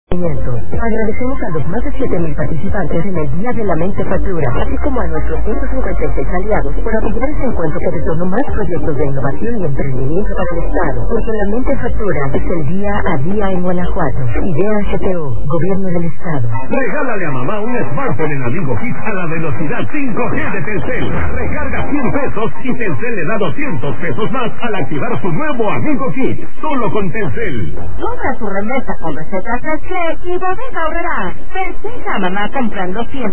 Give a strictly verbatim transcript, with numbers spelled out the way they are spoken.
Agradecemos a los más de siete mil participantes en el Día de la Mente Factura, así como a nuestros ciento cincuenta y seis aliados por apoyar este encuentro que retornó más proyectos de innovación y emprendimiento para el Estado. Porque la Mente Factura es el día a día en Guanajuato. Idea G T O, Gobierno del Estado. Regálale a mamá un smartphone en Amigo Kit a la velocidad cinco G de Telcel. Recarga cien pesos y Telcel le da doscientos pesos más al activar su nuevo Amigo Kit. Solo con Telcel. Compra tu remesa con receta Telcel y Bodega Aurrera. Festeja a mamá comprando cien